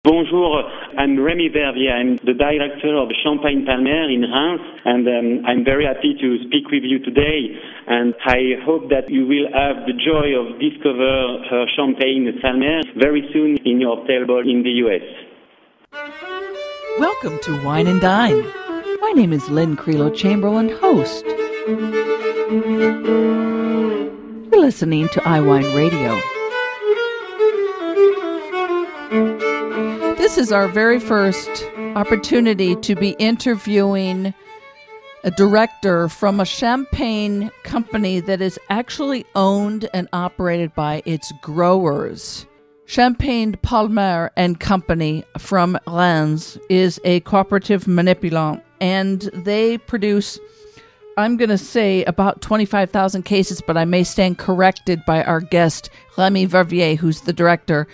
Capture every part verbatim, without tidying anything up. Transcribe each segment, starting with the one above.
Bonjour, I'm Rémi Verviers. I'm the director of Champagne Palmer in Reims, and um, I'm very happy to speak with you today. And I hope that you will have the joy of discover her Champagne Palmer very soon in your table in the U S. Welcome to Wine and Dine. My name is Lynn Creelo Chamberlain, host. You're listening to iWine Radio. This is our very first opportunity to be interviewing a director from a champagne company that is actually owned and operated by its growers. Champagne Palmer and Company from Reims is a cooperative manipulant, and they produce, I'm going to say, about twenty-five thousand cases, but I may stand corrected by our guest, Rémi Verviers, who's the director.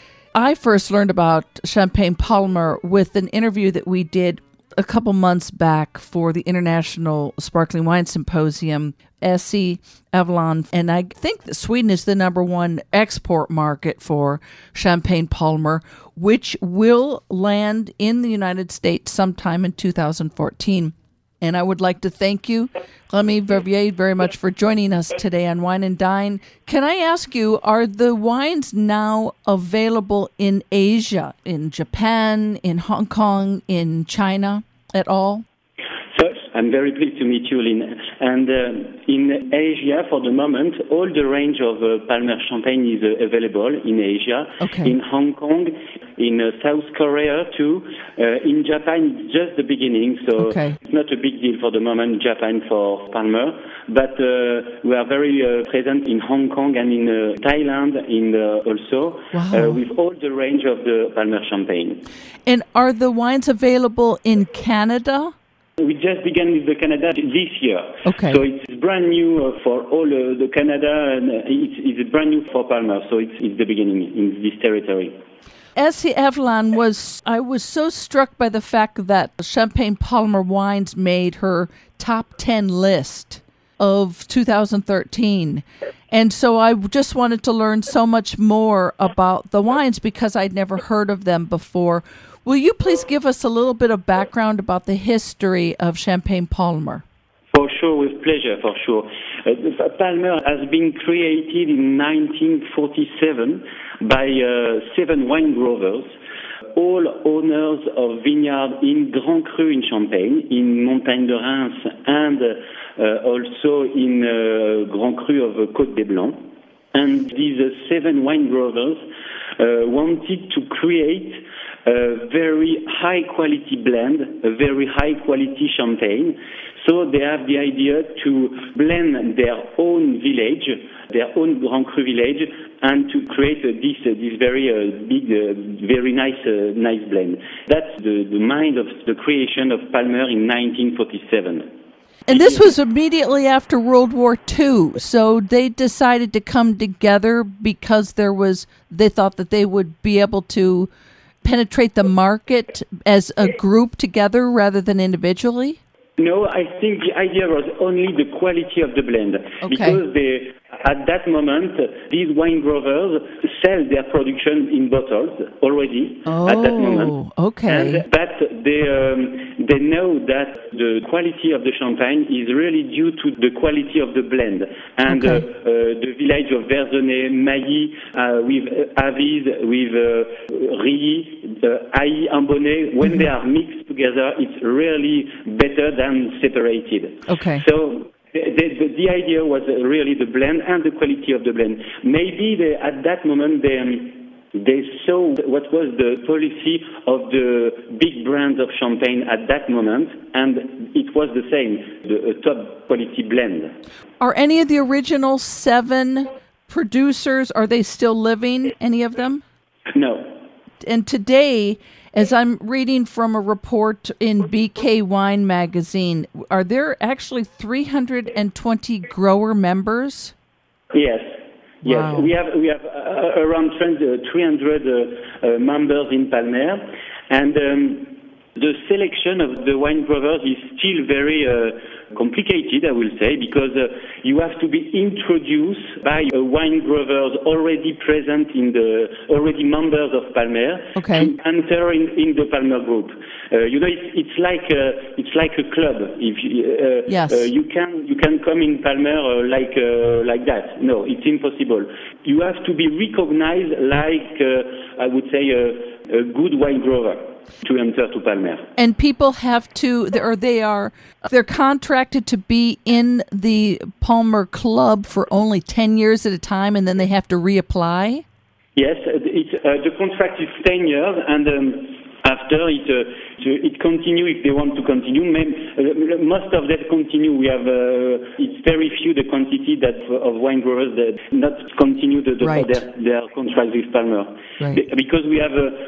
I first learned about Champagne Palmer with an interview that we did a couple months back for the International Sparkling Wine Symposium, S C Avalon, and I think that Sweden is the number one export market for Champagne Palmer, which will land in the United States sometime in two thousand fourteen. And I would like to thank you, Rémi Verviers, very much for joining us today on Wine and Dine. Can I ask you, are the wines now available in Asia, in Japan, in Hong Kong, in China at all? So I'm very pleased to meet you, Lynn. And uh, in Asia, for the moment, all the range of uh, Palmer Champagne is uh, available in Asia, okay. In Hong Kong, in uh, South Korea too. Uh, in Japan, it's just the beginning, so okay. It's not a big deal for the moment in Japan for Palmer. But uh, we are very uh, present in Hong Kong and in uh, Thailand in uh, also, wow. uh, with all the range of the Palmer Champagne. And are the wines available in Canada? We just began with the Canada this year. Okay. So it's brand new uh, for all uh, the Canada, and uh, it's, it's brand new for Palmer, so it's, it's the beginning in this territory. S C Avalon was, I was so struck by the fact that Champagne Palmer wines made her top ten list of two thousand thirteen. And so I just wanted to learn so much more about the wines because I'd never heard of them before. Will you please give us a little bit of background about the history of Champagne Palmer? For sure, with pleasure, for sure. Uh, Palmer has been created in nineteen forty-seven by uh, seven wine growers, all owners of vineyards in Grand Cru in Champagne, in Montagne de Reims, and uh, also in uh, Grand Cru of uh, Côte des Blancs. And these uh, seven wine growers uh, wanted to create a very high-quality blend, a very high-quality champagne. So they have the idea to blend their own village, their own Grand Cru village, and to create uh, this uh, this very uh, big, uh, very nice uh, nice blend. That's the, the mind of the creation of Palmer in nineteen forty-seven. And this was immediately after World War Two, so they decided to come together because there was, they thought that they would be able to penetrate the market as a group together rather than individually? No, I think the idea was only the quality of the blend. Okay. Because they, at that moment, these wine growers sell their production in bottles already oh, at that moment. Okay. And but they um, they know that the quality of the champagne is really due to the quality of the blend. And okay. uh, uh, the village of Verzenay, Mailly, uh, with uh, Aviz, with uh, Rilly, uh, Ailly, Ambonnet, when mm-hmm. they are mixed together, it's really better than separated. Okay. So the, the, the idea was really the blend and the quality of the blend. Maybe they, at that moment they um, they saw what was the policy of the big brands of champagne at that moment, and it was the same, the a top quality blend. Are any of the original seven producers, are they still living, any of them? No. And today, as I'm reading from a report in B K Wine magazine, are there actually three hundred twenty grower members? Yes. Yes, wow. we have we have uh, around three hundred uh, uh, members in Palmer, and um, the selection of the wine growers is still very uh, complicated, I will say, because uh, you have to be introduced by uh, wine growers already present in the, already members of Palmer, okay. to enter in, in the Palmer group. Uh, you know, it's, it's like a, it's like a club. If uh, yes. uh, you can you can come in Palmer uh, like uh, like that. No, it's impossible. You have to be recognized like uh, I would say a, a good wine grower to enter to Palmer. And people have to, or they are, they're contracted to be in the Palmer Club for only ten years at a time, and then they have to reapply? Yes, it's, uh, the contract is ten years, and um, after it, uh, it continue if they want to continue. Maybe, uh, most of them continue. We have uh, it's very few the quantity that of wine growers that not continue the, the, right. their, their contract with Palmer. Right. Because we have a,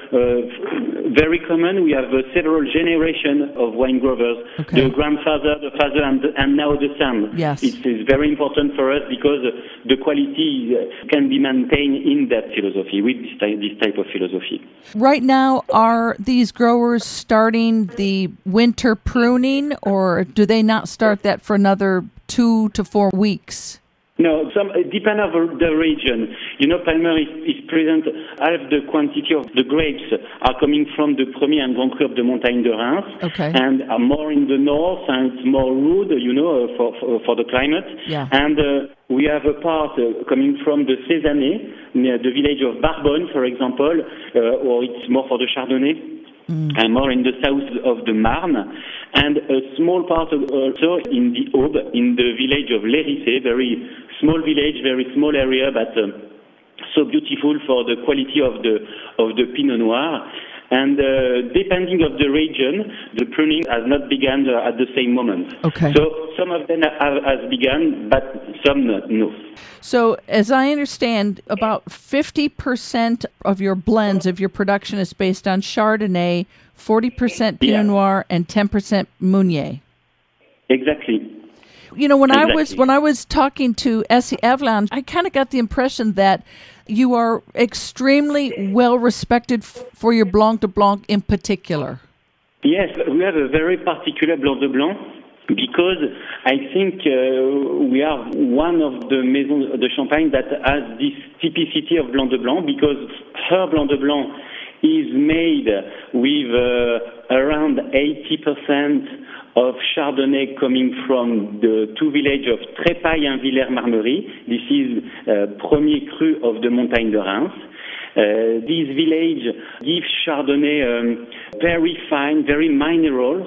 uh, very common. We have uh, several generations of wine growers. Okay. The grandfather, the father, and and now the son. Yes. It's, it's very important for us because uh, the quality uh, can be maintained in that philosophy with this type, this type of philosophy. Right now, are these growers starting the winter pruning, or do they not start that for another two to four weeks? No, some it depends on the region. You know, Palmer is, is present. Half the quantity of the grapes are coming from the Premier and Grand Cru of the Montagne de Reims, okay. and are more in the north, and it's more rude, you know, for for, for the climate. Yeah. And uh, we have a part uh, coming from the Cézanne, near the village of Barbonne, for example, uh, or it's more for the Chardonnay. Mm. And more in the south of the Marne, and a small part of also in the Aube, in the village of L'Hérissé, very small village, very small area, but uh, so beautiful for the quality of the of the Pinot Noir. And uh, depending of the region, the pruning has not begun uh, at the same moment. Okay. So some of them have, has begun, but some not, no. So as I understand, about fifty percent of your blends, of your production is based on Chardonnay, forty percent Pinot yeah. Noir, and ten percent Meunier. Exactly. You know, when exactly. I was when I was talking to Essie Avellan, I kind of got the impression that you are extremely well respected f- for your Blanc de Blanc in particular. Yes, we have a very particular Blanc de Blanc because I think uh, we are one of the Maisons de Champagne that has this typicity of Blanc de Blanc, because her Blanc de Blanc is made with uh, around eighty percent of Chardonnay coming from the two villages of Trépaille and Villers-Marmerie. This is uh, Premier Cru of the Montagne de Reims. Uh, this village gives Chardonnay um, very fine, very mineral,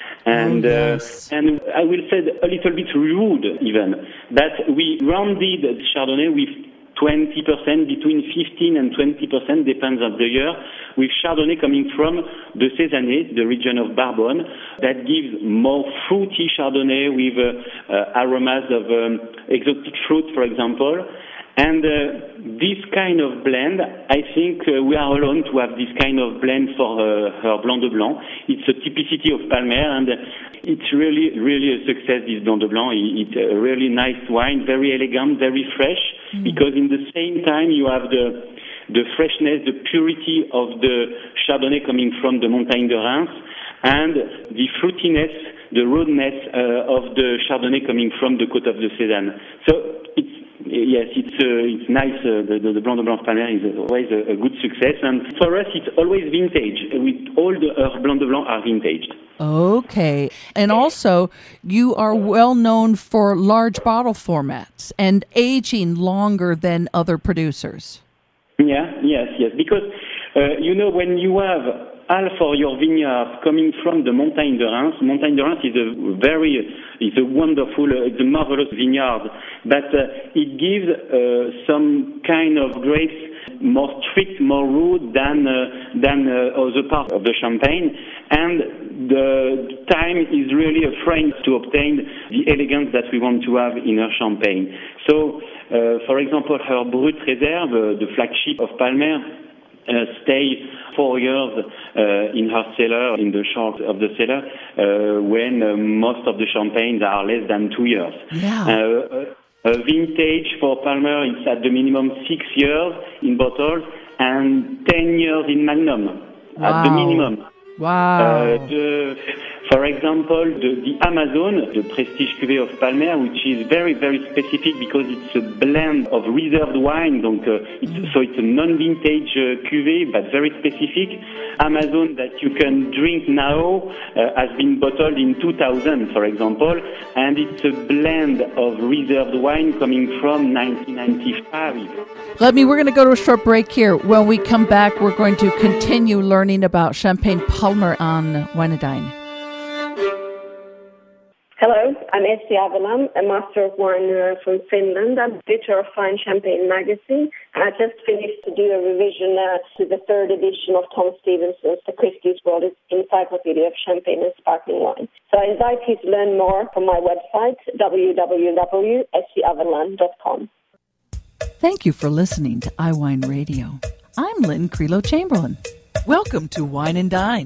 and oh, yes. uh, and I will say a little bit rude even. But we rounded Chardonnay with twenty percent, between fifteen and twenty percent, depends on the year, with Chardonnay coming from the Cézanne, the region of Barbonne, that gives more fruity Chardonnay with uh, uh, aromas of um, exotic fruit, for example. And uh, this kind of blend, I think uh, we are alone to have this kind of blend for uh, her Blanc de Blanc. It's a typicity of Palmer, and it's really, really a success, this Blanc de Blanc. It's a really nice wine, very elegant, very fresh, mm. because in the same time you have the the freshness, the purity of the Chardonnay coming from the Montagne de Reims, and the fruitiness, the rudeness uh, of the Chardonnay coming from the Côte of the Cézanne. So it's Yes, it's uh, it's nice. Uh, the, the Blanc de Blanc Palmer is always a, a good success, and for us, it's always vintage. With all the uh, Blanc de Blanc are vintage. Okay, and also you are well known for large bottle formats and aging longer than other producers. Yeah, yes, yes. Because uh, you know, when you have half of your vineyard coming from the Montagne de Reims. Montagne de Reims is a very, is a wonderful, uh, it's a marvelous vineyard, but uh, it gives uh, some kind of grapes more strict, more rude than uh, than uh, other parts of the Champagne, and the time is really a friend to obtain the elegance that we want to have in our Champagne. So, uh, for example, her Brut Reserve, uh, the flagship of Palmer, Uh, stay four years uh, in her cellar, in the short of the cellar, uh, when uh, most of the champagnes are less than two years. Yeah. Uh, a vintage for Palmer is at the minimum six years in bottles and ten years in Magnum, wow. at the minimum. Wow. Uh, the, For example, the, the Amazon, the Prestige Cuvée of Palmer, which is very, very specific because it's a blend of reserved wine, donc, uh, it's, so it's a non-vintage uh, cuvée, but very specific. Amazon that you can drink now uh, has been bottled in two thousand, for example, and it's a blend of reserved wine coming from nineteen ninety-five. Let me, we're going to go to a short break here. When we come back, we're going to continue learning about Champagne Palmer on Wine and Dine. Hello, I'm Essi Avalan, a Master of Wine from Finland. I'm editor of Fine Champagne magazine, and I just finished to do a revision uh, to the third edition of Tom Stevenson's The Christie's World Encyclopedia of Champagne and Sparkling Wine. So I invite you to learn more from my website, w w w dot essi avalan dot com. Thank you for listening to iWine Radio. I'm Lynn Creelo Chamberlain. Welcome to Wine and Dine.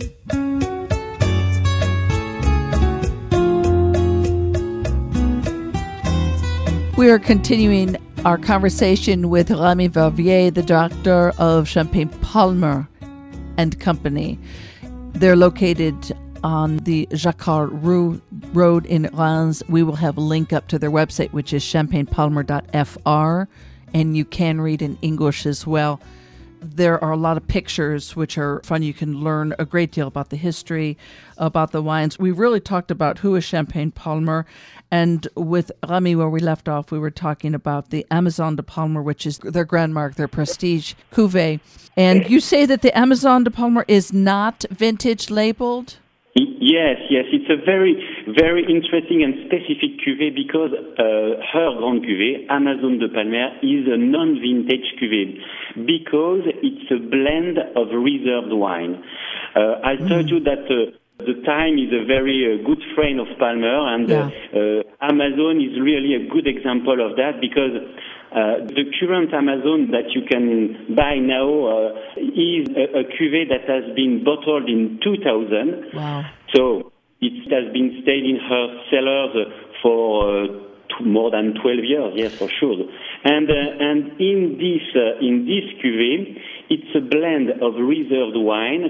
We are continuing our conversation with Remy Verviers, the director of Champagne Palmer and Company. They're located on the Jacquard Roux Road in Reims. We will have a link up to their website, which is champagne palmer dot f r, and you can read in English as well. There are a lot of pictures which are fun. You can learn a great deal about the history, about the wines. We really talked about who is Champagne Palmer. And with Remy, where we left off, we were talking about the Amazon de Palmer, which is their grand mark, their prestige cuvée. And you say that the Amazon de Palmer is not vintage labeled? Yes, yes. It's a very, very interesting and specific cuvée because uh, her grand cuvée, Amazon de Palmer, is a non-vintage cuvée because it's a blend of reserved wine. Uh, I mm. told you that uh, the time is a very uh, good friend of Palmer, and yeah. uh, uh, Amazon is really a good example of that because uh, the current Amazon that you can buy now uh, is a, a cuvée that has been bottled in two thousand. Wow. So it has been stayed in her cellars uh, for uh, t- more than twelve years, yes, for sure. And uh, and in this uh, in this cuvée, it's a blend of reserved wine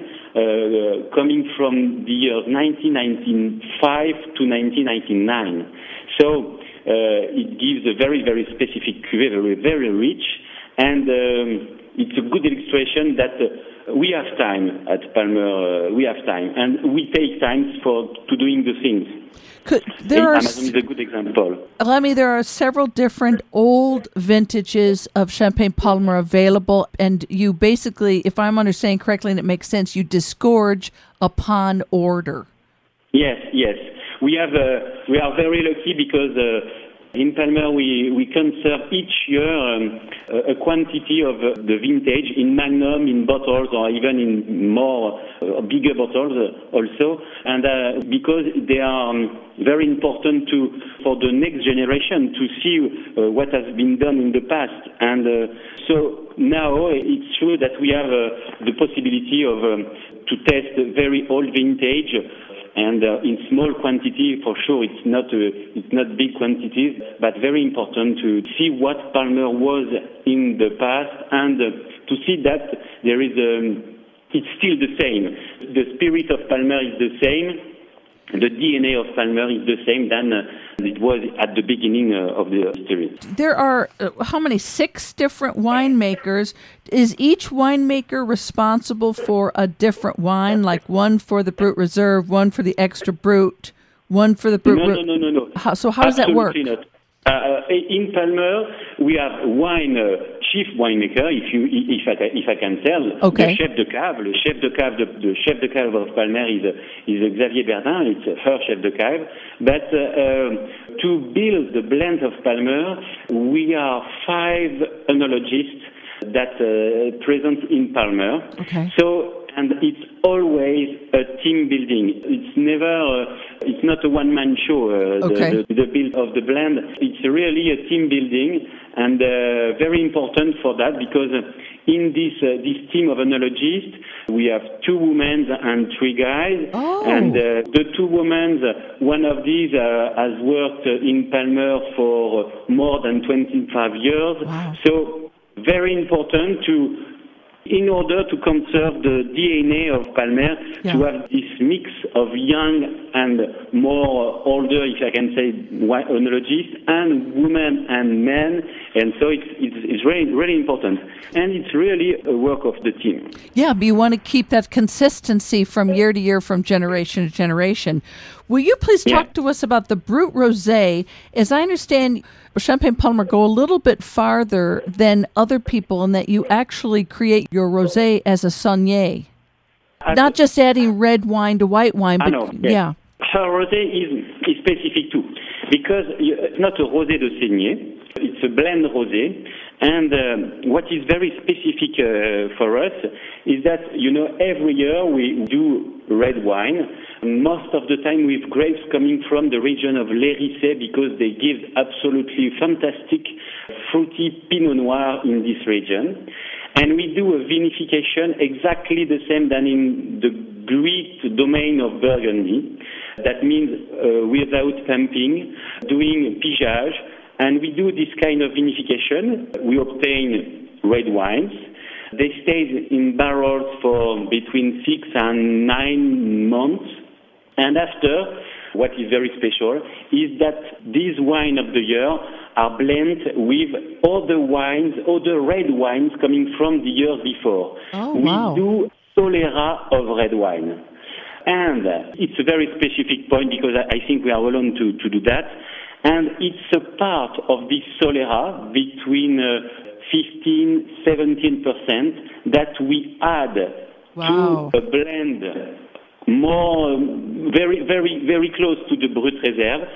uh, coming from the years nineteen ninety-five to nineteen ninety-nine. So uh, it gives a very, very specific cuvée, very, very rich, and um, it's a good illustration that uh, we have time at Palmer. Uh, we have time, and we take time for to doing the things. Could, there are, Amazon is a good example. Remy, there are several different old vintages of Champagne Palmer available, and you basically, if I'm understanding correctly and it makes sense, you disgorge upon order. Yes, yes. We have. Uh, we are very lucky because uh, in Palmer we, we conserve each year um, a, a quantity of uh, the vintage in magnum, in bottles, or even in more uh, bigger bottles uh, also. And uh, because they are um, very important to for the next generation to see uh, what has been done in the past. And uh, so now it's true that we have uh, the possibility of um, to test very old vintage. And uh, in small quantity, for sure, it's not uh, it's not big quantities, but very important to see what Palmer was in the past and uh, to see that there is um, it's still the same. The spirit of Palmer is the same. The D N A of Palmer is the same than uh, it was at the beginning uh, of the history. There are, uh, how many, six different winemakers. Is each winemaker responsible for a different wine, like one for the Brut Reserve, one for the Extra Brut, one for the Brut... No, no, no, no, no. How, so how does that work? Not. Uh, in Palmer, we have one uh, chief winemaker, if you, if I, if I can tell, okay. the chef de cave. Le chef de cave, the, the chef de cave of Palmer is, uh, is Xavier Berdin. It's uh, her chef de cave. But uh, uh, to build the blend of Palmer, we are five enologists that uh, present in Palmer. Okay. So. And it's always a team building. It's never, uh, it's not a one-man show, uh, okay. the, the, the build of the blend. It's really a team building, and uh, very important for that because in this uh, this team of enologists, we have two women and three guys. Oh. And uh, the two women, one of these uh, has worked in Palmer for more than twenty-five years. Wow. So very important to in order to conserve the D N A of Palmer, yeah. to have this mix of young and more older, if I can say, oenologists, and women and men. And so it's, it's, it's really, really important. And it's really a work of the team. Yeah, but you want to keep that consistency from year to year, from generation to generation. Will you please talk yeah. to us about the Brut Rosé? As I understand, Champagne Palmer go a little bit farther than other people in that you actually create your rosé as a saunier. Not just adding red wine to white wine, but I know, yes. yeah. Her rosé is, is specific too, because it's not a rosé de saignée, it's a blend rosé. And um, what is very specific uh, for us is that, you know, every year we do red wine, most of the time with grapes coming from the region of l'Hérissé, because they give absolutely fantastic fruity Pinot Noir in this region. And we do a vinification exactly the same than in the great domain of Burgundy. That means uh, without pumping, doing pigeage. And we do this kind of vinification. We obtain red wines. They stay in barrels for between six and nine months. And after, what is very special is that these wines of the year are blended with other wines, other red wines coming from the years before. Oh, wow. We do Solera of red wine. And it's a very specific point because I think we are alone to, to do that. And it's a part of this Solera between uh, fifteen, seventeen percent that we add wow. to a blend more, very, very, very close to the Brut Reserve.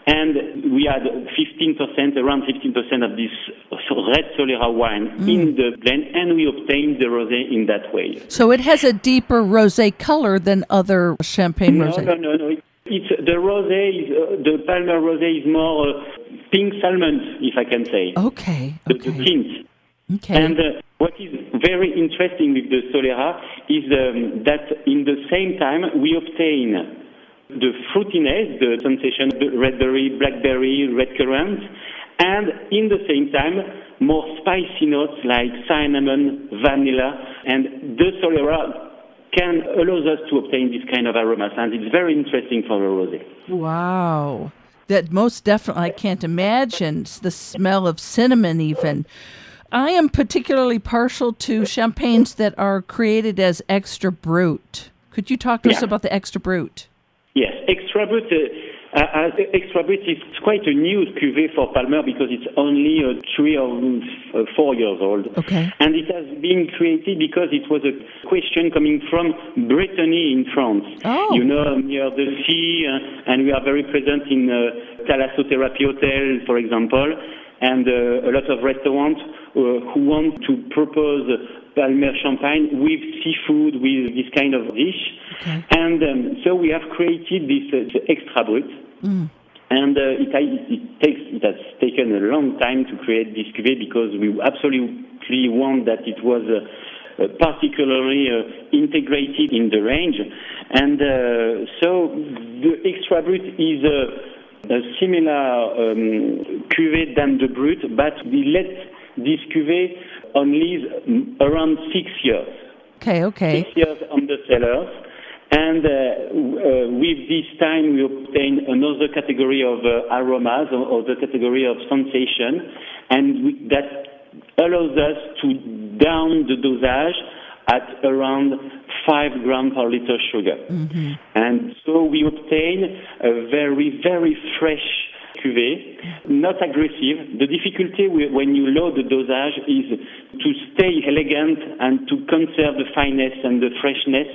And we add fifteen percent, around fifteen percent of this red Solera wine mm. in the blend, and we obtain the rosé in that way. So it has a deeper rosé color than other champagne no, rosé? No, no, no. It's, the rosé, is, uh, the Palmer rosé is more uh, pink salmon, if I can say. Okay, The, okay. the tint. Okay. And uh, what is very interesting with the Solera is um, that in the same time we obtain the fruitiness, the sensation, the red berry, blackberry, red currant, and in the same time more spicy notes like cinnamon, vanilla, and the Solera can allows us to obtain this kind of aromas, and it's very interesting for the rosé. Wow. That most definitely, I can't imagine the smell of cinnamon even. I am particularly partial to champagnes that are created as extra brut. Could you talk to yeah. us about the extra brut? Yes, extra brut. Uh, uh, extra brut is quite a new cuvée for Palmer because it's only uh, three or uh, four years old. Okay. And it has been created because it was a question coming from Brittany in France. Oh. You know, near the sea, uh, and we are very present in uh, Thalassotherapy Hotel, for example, and uh, a lot of restaurants uh, who want to propose Palmer champagne with seafood, with this kind of dish. Okay. And um, so we have created this uh, extra brut. Mm. And uh, it, it, takes, it has taken a long time to create this cuvée because we absolutely want that it was uh, uh, particularly uh, integrated in the range. And uh, so the extra brut is a, a similar um, cuvée than the brut, but we let this cuvée on lease around six years. Okay, okay. Six years on the cellars. And uh, uh, with this time, we obtain another category of uh, aromas or, or the category of sensation, and we, that allows us to down the dosage at around five grams per liter sugar. Mm-hmm. And so we obtain a very, very fresh cuvée, not aggressive. The difficulty when you load the dosage is to stay elegant and to conserve the fineness and the freshness.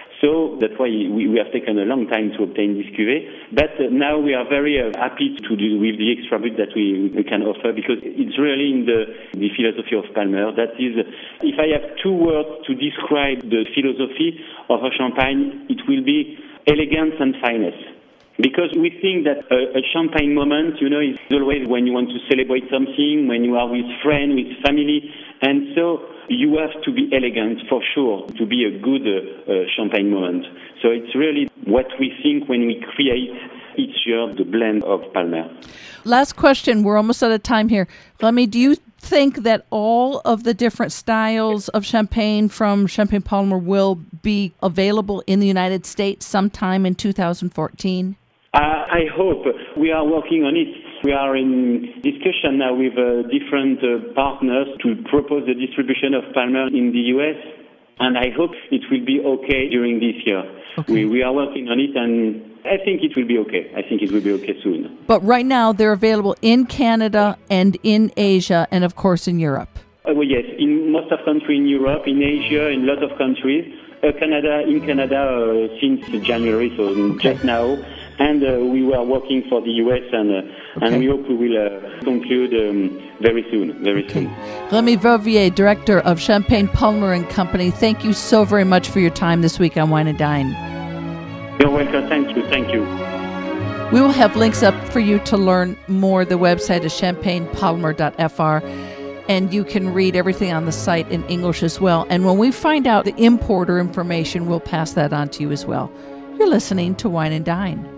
So that's why we, we have taken a long time to obtain this cuvée. But uh, now we are very uh, happy to do with the extra brut that we, we can offer because it's really in the, the philosophy of Palmer. That is, if I have two words to describe the philosophy of a champagne, it will be elegance and fineness. Because we think that a, a champagne moment, you know, is always when you want to celebrate something, when you are with friends, with family. And so you have to be elegant for sure to be a good uh, uh, champagne moment. So it's really what we think when we create each year the blend of Palmer. Last question. We're almost out of time here. Remy, do you think that all of the different styles of champagne from Champagne Palmer will be available in the United States sometime in two thousand fourteen? Uh, I hope. We are working on it. We are in discussion now with uh, different uh, partners to propose the distribution of Palmer in the U S, and I hope it will be okay during this year. Okay. We, we are working on it, and I think it will be okay. I think it will be okay soon. But right now, they're available in Canada and in Asia, and of course in Europe. Uh, well, yes, in most of countries in Europe, in Asia, in a lot of countries. Uh, Canada, in Canada uh, since January, so okay. just now. And uh, we were working for the U S, and uh, okay. and we hope we will uh, conclude um, very soon, very okay. soon. Rémi Verviers, Director of Champagne Palmer and Company, thank you so very much for your time this week on Wine and Dine. You're welcome. Thank you. Thank you. We will have links up for you to learn more. The website is champagne palmer dot f r, and you can read everything on the site in English as well. And when we find out the importer information, we'll pass that on to you as well. You're listening to Wine and Dine.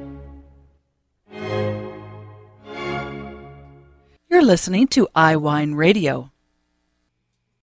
You're listening to iWine Radio.